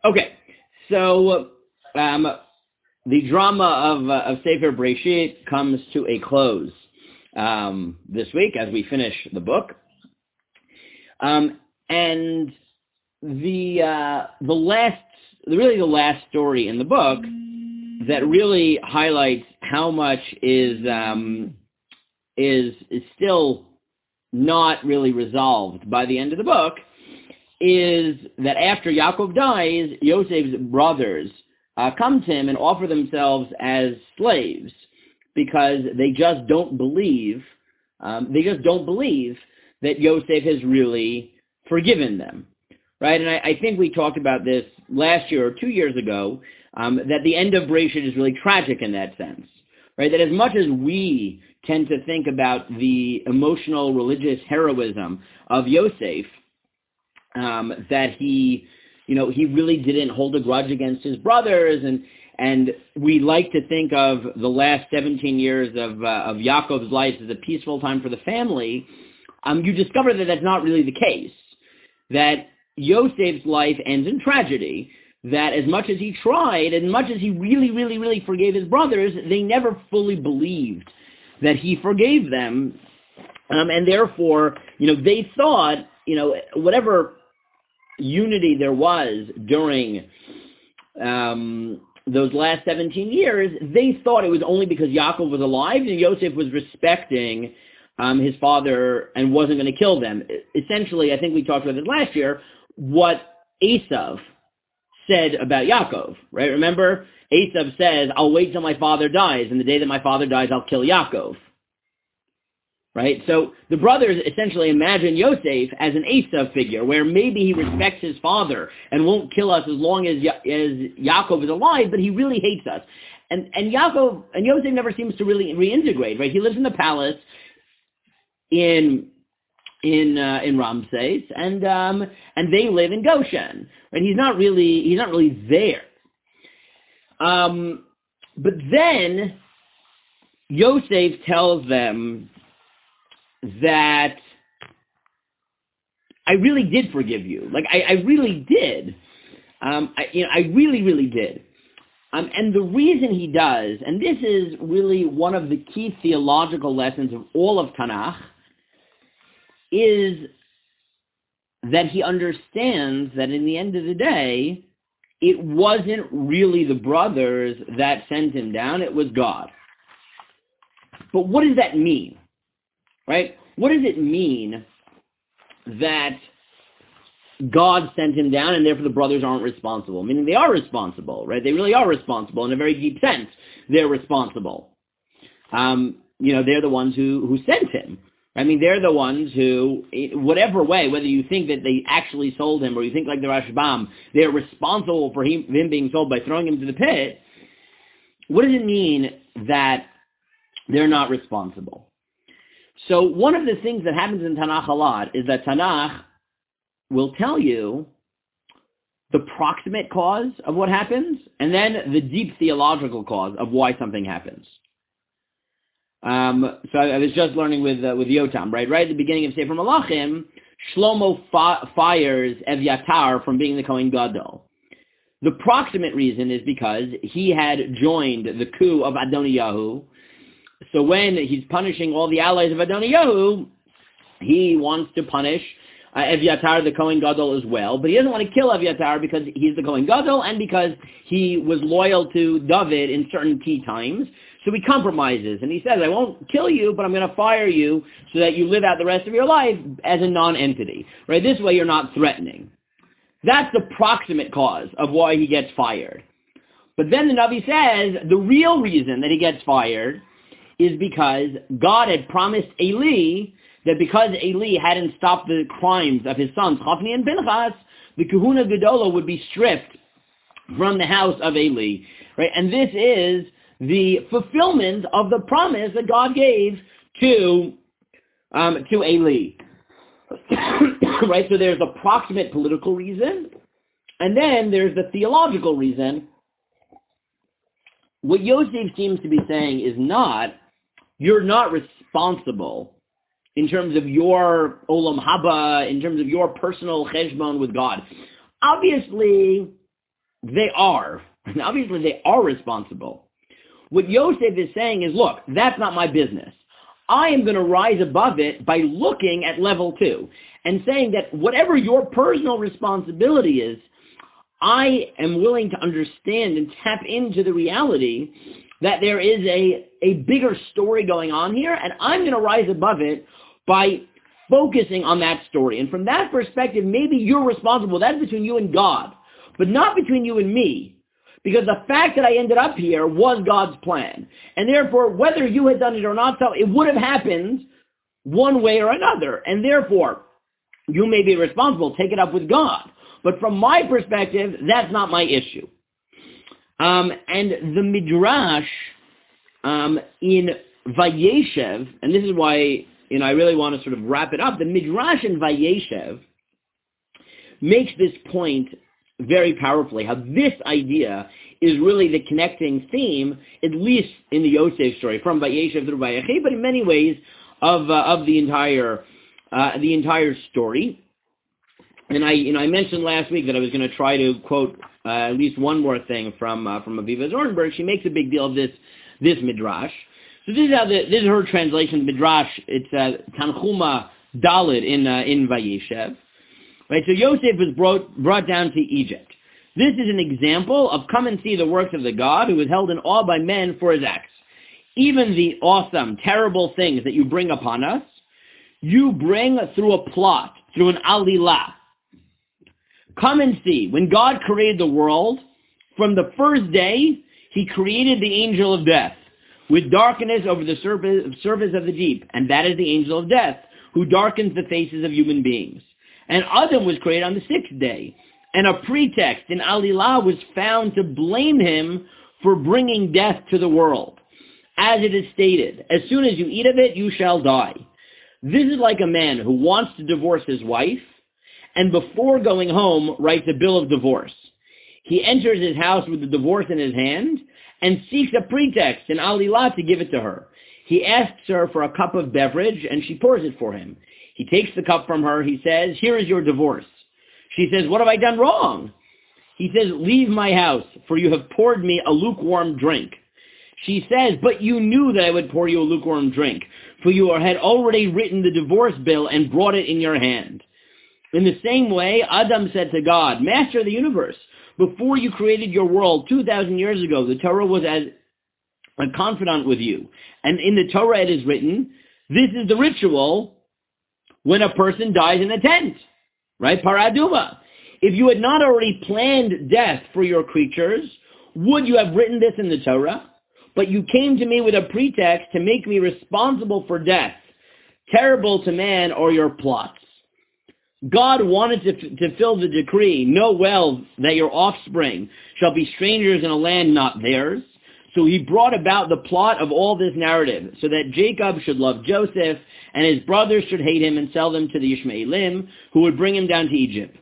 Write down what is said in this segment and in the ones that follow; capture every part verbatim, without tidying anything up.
Okay, so um, the drama of, uh, of Sefer Breshit comes to a close um, this week as we finish the book. Um, and the uh, the last, really the last story in the book that really highlights how much is um, is is still not really resolved by the end of the book is that after Yaakov dies, Yosef's brothers uh, come to him and offer themselves as slaves because they just don't believe, um, they just don't believe that Yosef has really forgiven them, right? And I, I think we talked about this last year or two years ago, um, that the end of Breshit is really tragic in that sense, right? That as much as we tend to think about the emotional religious heroism of Yosef, um, that he, you know, he really didn't hold a grudge against his brothers, and and we like to think of the last seventeen years of uh, of Yaakov's life as a peaceful time for the family. Um, you discover that that's not really the case. That Yosef's life ends in tragedy. That as much as he tried, as much as he really, really, really forgave his brothers, they never fully believed that he forgave them, um, and therefore, you know, they thought, you know, whatever unity there was during um, those last seventeen years, they thought it was only because Yaakov was alive and Yosef was respecting um, his father and wasn't going to kill them. Essentially, I think we talked about this last year, what Esav said about Yaakov, right? Remember, Esav says, I'll wait till my father dies, and the day that my father dies, I'll kill Yaakov. Right? So the brothers essentially imagine Yosef as an Esav figure, where maybe he respects his father and won't kill us as long as, ya- as Yaakov is alive, but he really hates us. And and Yaakov, and Yosef never seems to really reintegrate, right? He lives in the palace in in uh, in Ramses, and um, and they live in Goshen. Right? He's not really he's not really there. Um, but then Yosef tells them that I really did forgive you. Like, I, I really did. Um, I, you know, I really, really did. Um, and the reason he does, and this is really one of the key theological lessons of all of Tanakh, is that he understands that in the end of the day, it wasn't really the brothers that sent him down, it was God. But what does that mean? Right? What does it mean that God sent him down and therefore the brothers aren't responsible? Meaning they are responsible, right? They really are responsible in a very deep sense. They're responsible. Um, you know, they're the ones who, who sent him. I mean, they're the ones who, whatever way, whether you think that they actually sold him or you think like the Rashbam, they're responsible for him, him being sold by throwing him to the pit. What does it mean that they're not responsible? So one of the things that happens in Tanakh a lot is that Tanakh will tell you the proximate cause of what happens and then the deep theological cause of why something happens. Um, so I was just learning with uh, with Yotam, right? Right at the beginning of Sefer Malachim, Shlomo fi- fires Evyatar from being the Kohen Gadol. The proximate reason is because he had joined the coup of Adoniyahu. So when he's punishing all the allies of Adoniyahu, he wants to punish uh, Evyatar, the Kohen Gadol, as well. But he doesn't want to kill Evyatar because he's the Kohen Gadol and because he was loyal to David in certain key times. So he compromises, and he says, I won't kill you, but I'm going to fire you so that you live out the rest of your life as a non-entity. Right? This way you're not threatening. That's the proximate cause of why he gets fired. But then the Navi says the real reason that he gets fired is because God had promised Eli that because Eli hadn't stopped the crimes of his sons, Chofni and Pinchas, the Kahuna Gedola would be stripped from the house of Eli. Right? And this is the fulfillment of the promise that God gave to um, to Eli. Right? So there's a proximate political reason, and then there's the theological reason. What Yosef seems to be saying is not, you're not responsible in terms of your olam haba, in terms of your personal cheshbon with God. Obviously, they are, and obviously they are responsible. What Yosef is saying is, look, that's not my business. I am going to rise above it by looking at level two and saying that whatever your personal responsibility is, I am willing to understand and tap into the reality that there is a, a bigger story going on here, and I'm going to rise above it by focusing on that story. And from that perspective, maybe you're responsible. That's between you and God, but not between you and me. Because the fact that I ended up here was God's plan. And therefore, whether you had done it or not, so it would have happened one way or another. And therefore, you may be responsible. Take it up with God. But from my perspective, that's not my issue. Um, and the Midrash um, in Vayeshev, and this is why you know I really want to sort of wrap it up, the Midrash in Vayeshev makes this point very powerfully, how this idea is really the connecting theme, at least in the Yosef story, from Vayeshev through Vayechi, but in many ways of uh, of the entire uh, the entire story. And I, you know, I mentioned last week that I was going to try to quote uh, at least one more thing from uh, from Aviva Zornberg. She makes a big deal of this this midrash. So this is how the, this is her translation of midrash. It's uh, Tanchuma Dalit in uh, in Vayeshev. Right. So Yosef was brought brought down to Egypt. This is an example of come and see the works of the God who was held in awe by men for his acts. Even the awesome, terrible things that you bring upon us, you bring through a plot, through an alilah. Come and see. When God created the world, from the first day, he created the angel of death with darkness over the surface, surface of the deep. And that is the angel of death, who darkens the faces of human beings. And Adam was created on the sixth day. And a pretext in Alilah was found to blame him for bringing death to the world. As it is stated, as soon as you eat of it, you shall die. This is like a man who wants to divorce his wife, and before going home, writes a bill of divorce. He enters his house with the divorce in his hand and seeks a pretext in Alilah to give it to her. He asks her for a cup of beverage, and she pours it for him. He takes the cup from her. He says, here is your divorce. She says, what have I done wrong? He says, leave my house, for you have poured me a lukewarm drink. She says, but you knew that I would pour you a lukewarm drink, for you had already written the divorce bill and brought it in your hand. In the same way, Adam said to God, Master of the universe, before you created your world two thousand years ago, the Torah was as a confidant with you. And in the Torah it is written, this is the ritual when a person dies in a tent. Right? Paraduma. If you had not already planned death for your creatures, would you have written this in the Torah? But you came to me with a pretext to make me responsible for death. Terrible to man are your plots. God wanted to, to fill the decree, know well that your offspring shall be strangers in a land not theirs. So he brought about the plot of all this narrative, so that Jacob should love Joseph, and his brothers should hate him and sell them to the Ishmaelim, who would bring him down to Egypt.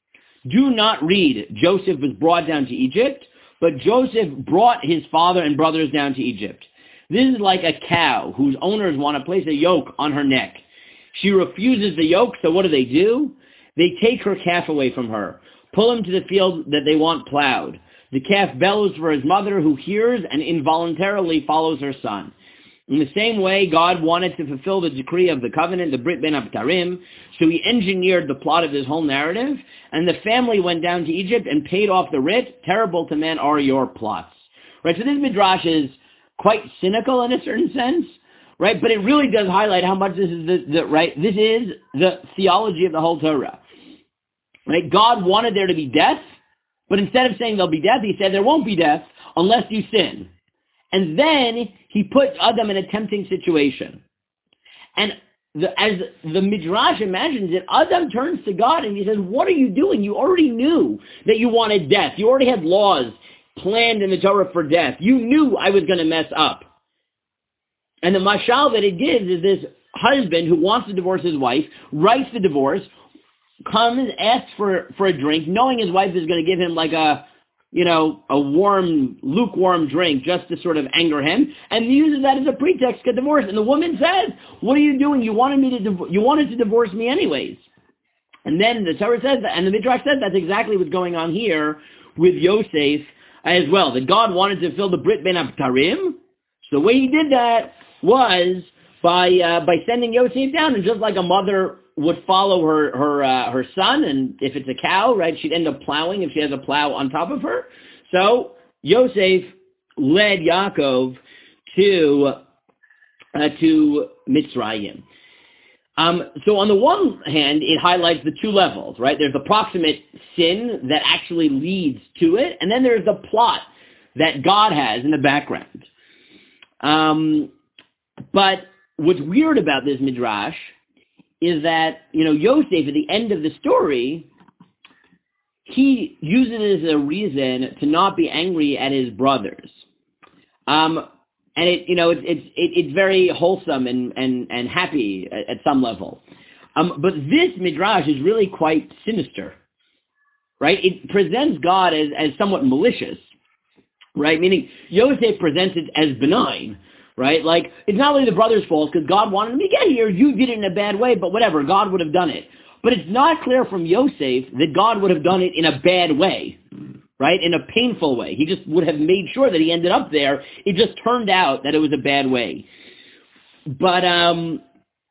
Do not read, Joseph was brought down to Egypt, but Joseph brought his father and brothers down to Egypt. This is like a cow whose owners want to place a yoke on her neck. She refuses the yoke, so what do they do? They take her calf away from her, pull him to the field that they want plowed. The calf bellows for his mother, who hears and involuntarily follows her son. In the same way, God wanted to fulfill the decree of the covenant, the Brit Ben Abtarim, so he engineered the plot of this whole narrative, and the family went down to Egypt and paid off the writ. Terrible to men are your plots. Right, so this midrash is quite cynical in a certain sense, right? But it really does highlight how much this is the, the right. This is the theology of the whole Torah. Right? God wanted there to be death, but instead of saying there'll be death, he said there won't be death unless you sin. And then he puts Adam in a tempting situation. And the, as the Midrash imagines it, Adam turns to God and he says, what are you doing? You already knew that you wanted death. You already had laws planned in the Torah for death. You knew I was going to mess up. And the mashal that it gives is this husband who wants to divorce his wife, writes the divorce, comes, asks for, for a drink, knowing his wife is going to give him like a, you know, a warm, lukewarm drink just to sort of anger him, and uses that as a pretext to divorce. And the woman says, what are you doing? You wanted me to, div- you wanted to divorce me anyways. And then the Torah says that, and the Midrash says that's exactly what's going on here with Yosef as well, that God wanted to fulfill the Brit Ben Abtarim. So the way he did that was by uh, by sending Yosef down, and just like a mother would follow her her uh, her son, and if it's a cow, right, she'd end up plowing if she has a plow on top of her. So Yosef led Yaakov to uh, to Mitzrayim. Um, so on the one hand, it highlights the two levels, right? There's the proximate sin that actually leads to it, and then there's the plot that God has in the background. Um, but what's weird about this midrash is that, you know, Yosef, at the end of the story, he uses it as a reason to not be angry at his brothers. Um, and it, you know, it's it's it, it's very wholesome and and and happy at, at some level. Um, but this midrash is really quite sinister, right? It presents God as as somewhat malicious, right? Meaning Yosef presents it as benign, right? Like, it's not really the brother's fault because God wanted him to get here. You did it in a bad way, but whatever, God would have done it. But it's not clear from Yosef that God would have done it in a bad way, right? In a painful way. He just would have made sure that he ended up there. It just turned out that it was a bad way. But um,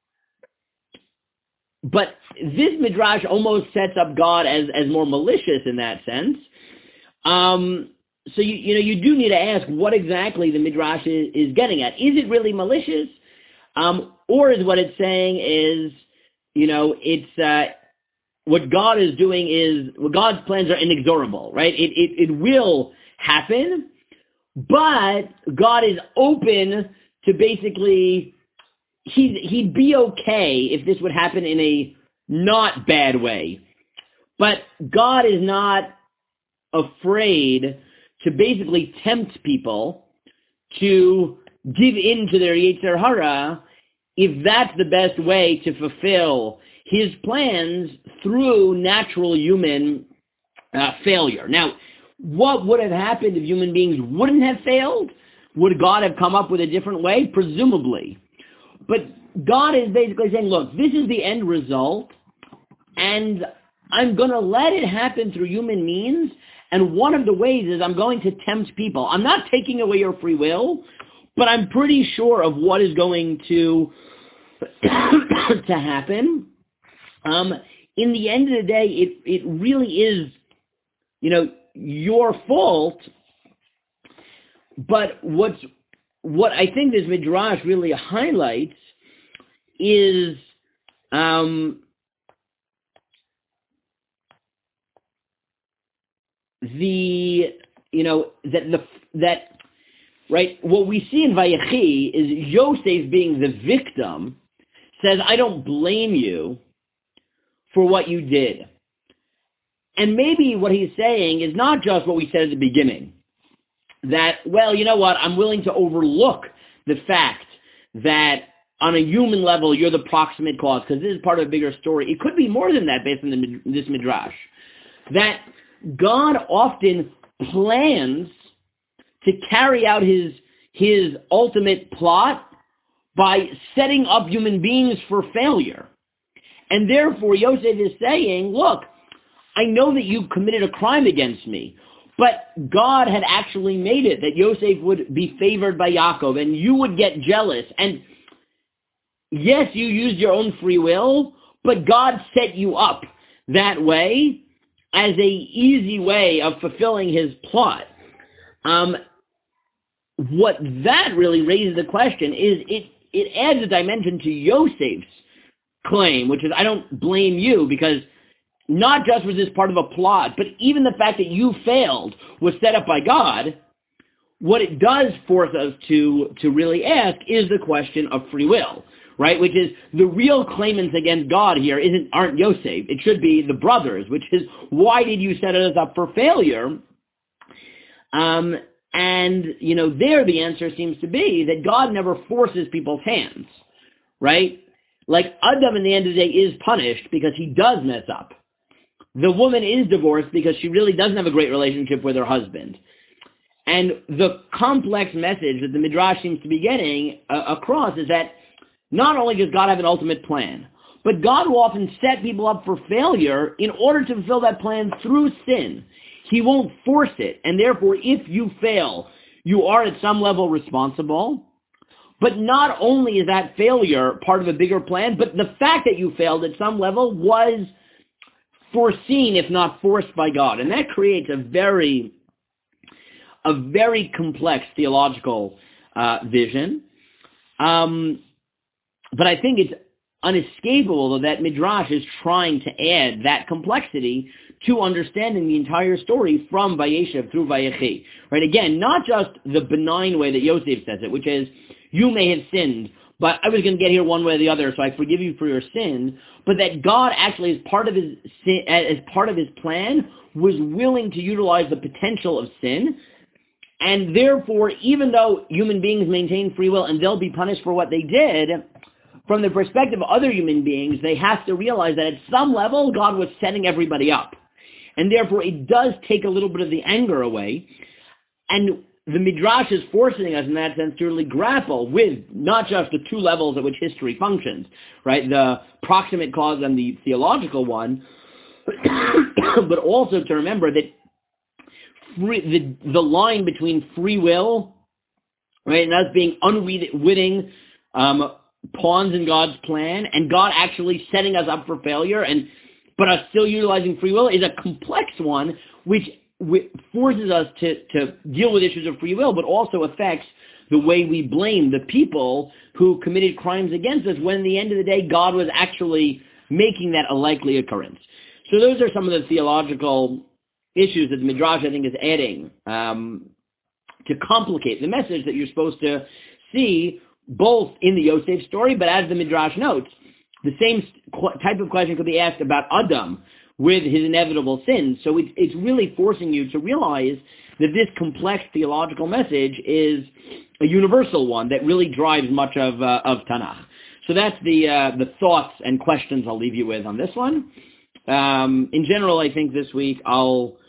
but this midrash almost sets up God as, as more malicious in that sense. Um, so you you know you do need to ask what exactly the midrash is, is getting at. Is it really malicious, um, or is what it's saying is, you know, it's uh, what God is doing is, well, God's plans are inexorable, right? It, it it will happen, but God is open to basically, he's, he'd be okay if this would happen in a not bad way. But God is not afraid to basically tempt people to give in to their Yetzer Hara if that's the best way to fulfill his plans through natural human uh, failure. Now, what would have happened if human beings wouldn't have failed? Would God have come up with a different way? Presumably. But God is basically saying, look, this is the end result, and I'm going to let it happen through human means, and one of the ways is I'm going to tempt people. I'm not taking away your free will, but I'm pretty sure of what is going to to happen. Um, in the end of the day, it, it really is, you know, your fault. But what's, what I think this midrash really highlights is um, the, you know, that the that right. What we see in Vayechi is Yosef being the victim says, I don't blame you for what you did. And maybe what he's saying is not just what we said at the beginning, that, well, you know what, I'm willing to overlook the fact that on a human level you're the proximate cause, because this is part of a bigger story. It could be more than that based on the, this midrash. That God often plans to carry out his, his ultimate plot by setting up human beings for failure. And therefore, Yosef is saying, look, I know that you committed a crime against me, but God had actually made it that Yosef would be favored by Yaakov, and you would get jealous. And yes, you used your own free will, but God set you up that way as a easy way of fulfilling his plot. Um, what that really raises the question is it, it adds a dimension to Yosef's claim, which is, I don't blame you, because not just was this part of a plot, but even the fact that you failed was set up by God. What it does force us to, to really ask is the question of free will, right? Which is, the real claimants against God here isn't, aren't Yosef. It should be the brothers, which is, why did you set us up for failure? Um, and, you know, there the answer seems to be that God never forces people's hands, right? Like, Adam, in the end of the day, is punished because he does mess up. The woman is divorced because she really doesn't have a great relationship with her husband. And the complex message that the Midrash seems to be getting uh, across is that not only does God have an ultimate plan, but God will often set people up for failure in order to fulfill that plan through sin. he won't force it. And therefore, if you fail, you are at some level responsible. But not only is that failure part of a bigger plan, but the fact that you failed at some level was foreseen, if not forced by God. And that creates a very, a very complex theological uh, vision. Um, but I think it's unescapable that Midrash is trying to add that complexity to understanding the entire story from Vayeshev through Vayechi. Right? Again, not just the benign way that Yosef says it, which is, you may have sinned, but I was going to get here one way or the other, so I forgive you for your sin. But that God actually, as part of his sin, as part of his plan, was willing to utilize the potential of sin, and therefore, even though human beings maintain free will and they'll be punished for what they did, from the perspective of other human beings, they have to realize that at some level, God was setting everybody up, and therefore, it does take a little bit of the anger away, and the Midrash is forcing us in that sense to really grapple with not just the two levels at which history functions, right? The proximate cause and the theological one, but also to remember that free, the, the line between free will, right, and us being unwitting um, pawns in God's plan, and God actually setting us up for failure, and but us still utilizing free will is a complex one, which forces us to, to deal with issues of free will, but also affects the way we blame the people who committed crimes against us when, at the end of the day, God was actually making that a likely occurrence. So those are some of the theological issues that the Midrash, I think, is adding um, to complicate the message that you're supposed to see both in the Yosef story, but as the Midrash notes, the same type of question could be asked about Adam with his inevitable sins. So it's, it's really forcing you to realize that this complex theological message is a universal one that really drives much of uh, of Tanakh. So that's the uh, the thoughts and questions I'll leave you with on this one. Um, in general, I think this week I'll